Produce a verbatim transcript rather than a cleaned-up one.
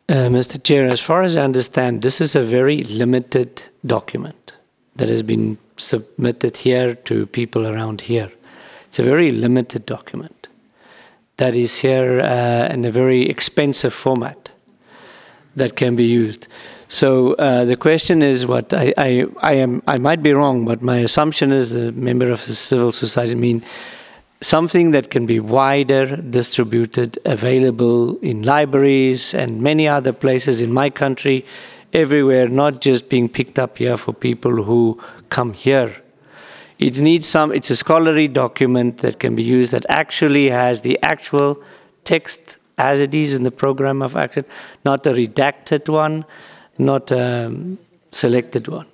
Uh, Mister Chair, as far as I understand, this is a very limited document that has been submitted here to people around here. It's a very limited document that is here uh, in a very expensive format that can be used. So uh, the question is what I, I, I am I might be wrong, but my assumption is a member of the civil society mean something that can be wider distributed, available in libraries and many other places in my country, everywhere, not just being picked up here for people who come here. It needs some, it's a scholarly document that can be used that actually has the actual text as it is in the program of action, not a redacted one, not a selected one.